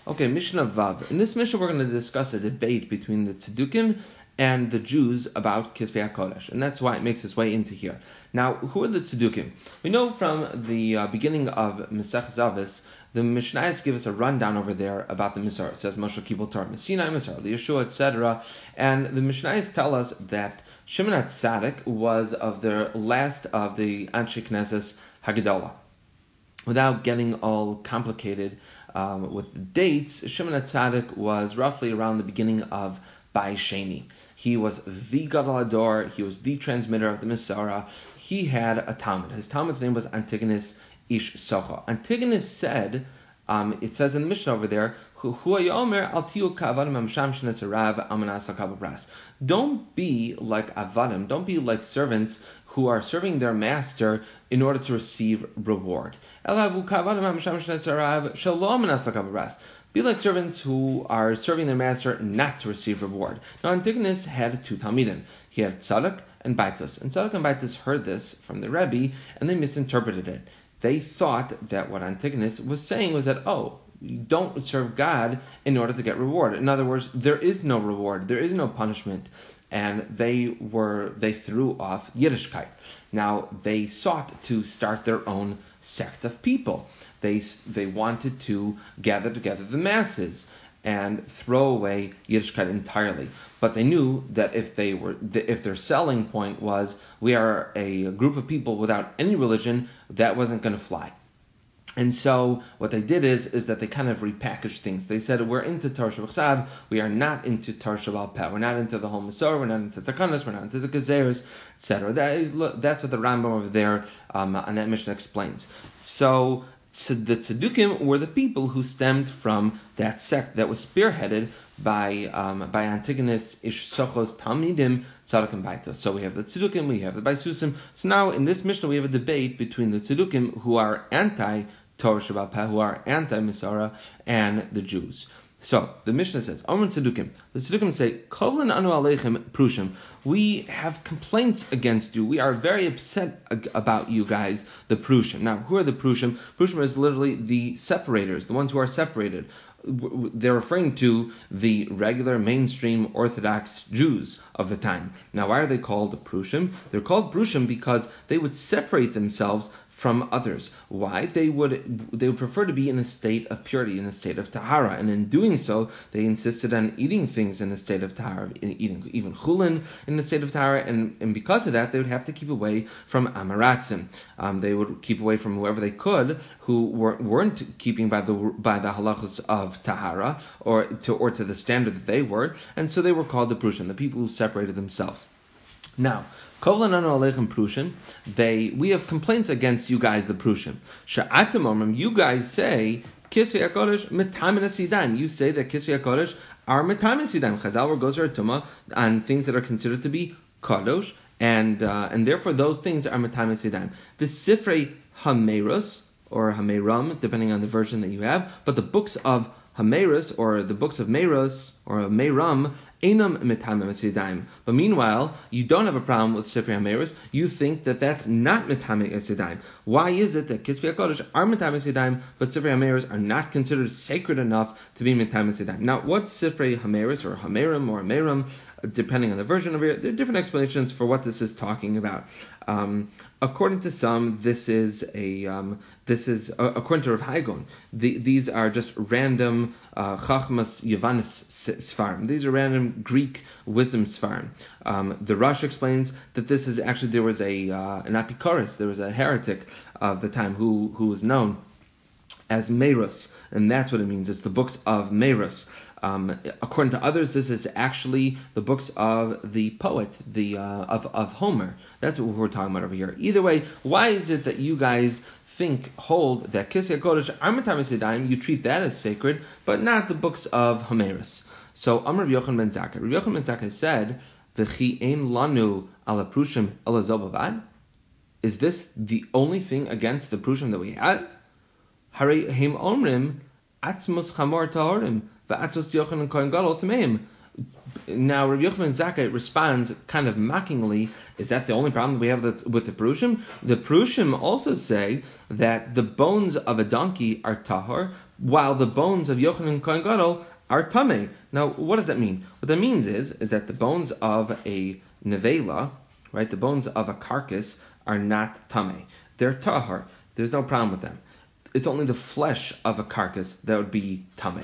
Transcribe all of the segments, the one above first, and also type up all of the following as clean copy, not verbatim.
Okay, Mishnah Vav. In this Mishnah, we're going to discuss a debate between the Tzedukim and the Jews about Kisvei HaKodesh, and that's why it makes its way into here. Now, who are the Tzedukim? We know from the beginning of Masech Zavis, the Mishnayos give us a rundown over there about the Misar. It says Moshe Kibul Torah, Sinai Misar, the Yeshua, etc. And the Mishnayos tell us that Shimon HaTzadik was of the last of the Anshe Knesses Haggadah. Without getting all complicated with the dates, Shimon HaTzadik was roughly around the beginning of Bai Sheni. He was the Gadol Hador, he was the transmitter of the Masara. He had a Talmud. His Talmud's name was Antigonus Ish Socha. Antigonus said, it says in the Mishnah over there, don't be like avadim, don't be like servants who are serving their master in order to receive reward. Be like servants who are serving their master not to receive reward. Now Antigonus had two Talmidim. He had Tzadok and Baitus. And Tzadok and Baitus heard this from the Rebbe and they misinterpreted it. They thought that what Antigonus was saying was that, you don't serve God in order to get reward. In other words, there is no reward, there is no punishment. And they threw off Yiddishkeit. Now, they sought to start their own sect of people. They wanted to gather together the masses and throw away Yiddishkeit entirely. But they knew that if their selling point was, we are a group of people without any religion, that wasn't going to fly. And so what they did is that they kind of repackaged things. They said, we're into Torah Shebachsav, we are not into Torah Shebal Peh. We're not into the whole Masorah, we're not into the Takanos, we're not into the Gezeros, etc. That's what the Rambam over there on that Mishnah explains. So the Tzedukim were the people who stemmed from that sect that was spearheaded by Antigonus Ish Sochos Talmidim Tzadok and Baitus. So we have the Tzedukim, we have the Baisusim. So now in this Mishnah we have a debate between the Tzedukim who are anti-Torah Shebal Peh, who are anti-Misara, and the Jews. So the Mishnah says, Omer Tzedukim. The Tzedukim say, Kovlan anu aleichem prushim. We have complaints against you. We are very upset about you guys, the prushim. Now, who are the prushim? Prushim is literally the separators, the ones who are separated. They're referring to the regular mainstream Orthodox Jews of the time. Now, why are they called prushim? They're called prushim because they would separate themselves from others. Why? They would prefer to be in a state of purity, in a state of tahara, and in doing so, they insisted on eating things in a state of tahara, eating even chulin in a state of tahara, and because of that, they would have to keep away from amaratzim. They would keep away from whoever they could who weren't keeping by the halachos of tahara or to the standard that they were, and so they were called the prushim, the people who separated themselves. Now, Kovlan anu aleichem prushim, we have complaints against you guys, the prushim. Sha'atem omrim, you guys say, Kisvei HaKodesh metamin hasidaim. You say that Kisvei HaKodesh are metamin hasidaim. Chazal goes tuma on things that are considered to be kadosh, and therefore those things are metamin hasidaim. The Sifrei Hameros, or Hameram, depending on the version that you have, but the books of Hameros, or the books of Meros, or Meram, Einam Metamim Hasidaim. But meanwhile, you don't have a problem with Sifrei HaMeros. You think that that's not Metamim Hasidaim. Why is it that Kisvei HaKodesh are Metamim Hasidaim, but Sifrei HaMeros are not considered sacred enough to be Metamim Hasidaim? Now, what's Sifrei HaMeros, or Hamerim, or Meram, depending on the version of it? There are different explanations for what this is talking about. According to some, this is according to Rav Haigon, these are just random Chachmas Yavanis Sfarim. These are random Greek wisdom Sfarim. The Rosh explains that this is actually, there was an Apikoros, there was a heretic of the time who was known as Meros, and that's what it means. It's the books of Meros. According to others, this is actually the books of the poet, of Homer. That's what we're talking about over here. Either way, why is it that you guys hold that Kisvei HaKodesh are Metamim Hasidaim, you treat that as sacred, but not the books of Homerus? So Amar Rabbi Yochanan ben Zakkai. Rabbi Yochanan ben Zakkai said, V'chi ein lanu ala prushim ela zo bavad? Is this the only thing against the prushim that we have? Harei heim omrim atzmos chamor tahorim v'atzos Yochanan kohen gadol tameim. now Rabbi Yochanan Zakkai responds kind of mockingly, is that the only problem we have with the Perushim? The Perushim also say that the bones of a donkey are tahor, while the bones of Yochanan Kohen Gadol are tamei. Now, what does that mean? What that means is that the bones of a nevela, right, the bones of a carcass are not tamei. They're tahor. There's no problem with them. It's only the flesh of a carcass that would be tamei.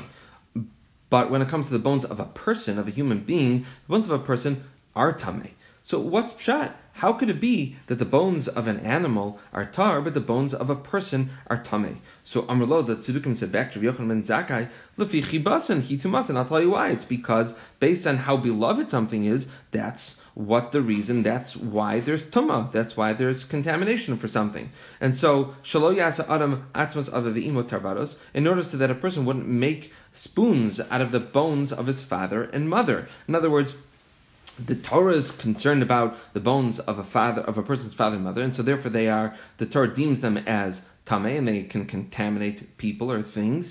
But when it comes to the bones of a person, of a human being, the bones of a person are tamei. So what's pshat? How could it be that the bones of an animal are tar, but the bones of a person are tamei? So Amrlo, the Tzedukim said back to Rabbi Yochanan ben Zakkai, Lefi chibasan hitumasan. I'll tell you why. It's because based on how beloved something is, that's what the reason. That's why there's tumah. That's why there's contamination for something. And so shalo yasa adam atzmas avaviimo tarvaros, in order so that a person wouldn't make spoons out of the bones of his father and mother. In other words, the Torah is concerned about the bones of a person's father and mother, and so therefore the Torah deems them as tamei, and they can contaminate people or things.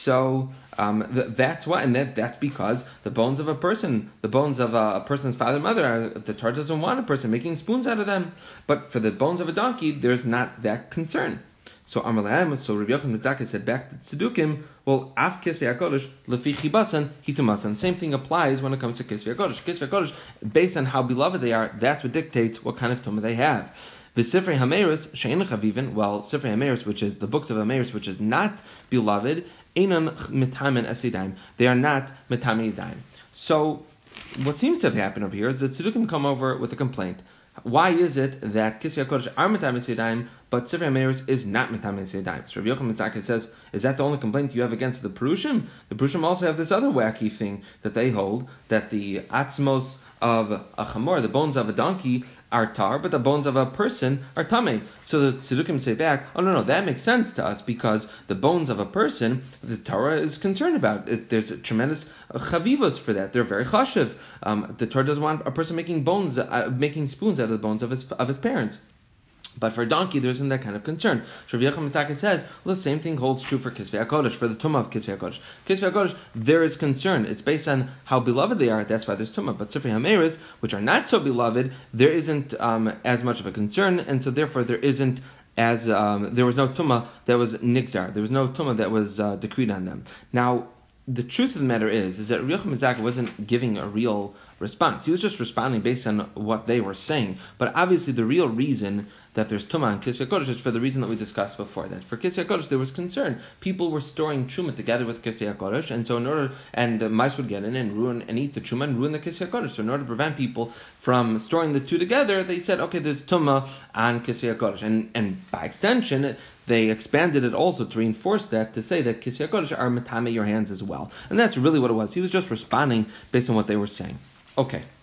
So that's why, and that's because the bones of a person, the bones of a person's father and mother, the Torah doesn't want a person making spoons out of them. But for the bones of a donkey, there's not that concern. So Rabbi Yochanan ben Zakkai said back to Tzedukim, well, af kisvei hakodesh lefi chibasan hitumasan. Same thing applies when it comes to kisvei hakodesh. Kisvei hakodesh, based on how beloved they are, that's what dictates what kind of tumah they have. V'sifrei hameirus she'en chavivin, well, sifrei hameirus, which is the books of hameirus, which is not beloved, einan mitamen esidaim. They are not mitamen yadayim. So what seems to have happened over here is that Tzedukim come over with a complaint. Why is it that Kisvei HaKodesh are Metames Yadayim, but Sifrei HaMeiros is not Metames Yadayim? So Rabbi Yochanan ben Zakkai says, is that the only complaint you have against the Perushim? The Perushim also have this other wacky thing that they hold, that the atzmos of a chamor, the bones of a donkey, are tar, but the bones of a person are tamei. So the Tzedukim say back, oh no, that makes sense to us, because the bones of a person, the Torah is concerned about. There's a tremendous chavivos for that. They're very chashiv. The Torah doesn't want a person making spoons out of the bones of his parents. But for a donkey, there isn't that kind of concern. So Rabbi Yochanan ben Zakkai says, well, the same thing holds true for Kisvei HaKodesh, for the Tumah of Kisvei HaKodesh. Kisvei HaKodesh, there is concern. It's based on how beloved they are, that's why there's Tumah. But Sifrei HaMeiros, which are not so beloved, there isn't as much of a concern, and so therefore there isn't as, there was no Tumah that was Nigzar. There was no Tumah that was decreed on them. Now, the truth of the matter is that Rabbi Yochanan ben Zakkai wasn't giving a real response. He was just responding based on what they were saying. But obviously the real reason that there's Tumah in Kisvei HaKodesh is for the reason that we discussed before. That for Kisvei HaKodesh there was concern. People were storing Truma together with Kisvei HaKodesh, and so the mice would get in and ruin and eat the Truma and ruin the Kisvei HaKodesh. So in order to prevent people from storing the two together, they said, okay, there's Tumah on Kisvei HaKodesh. And by extension, they expanded it also to reinforce that, to say that Kisvei HaKodesh are metame your hands as well. And that's really what it was. He was just responding based on what they were saying. Okay.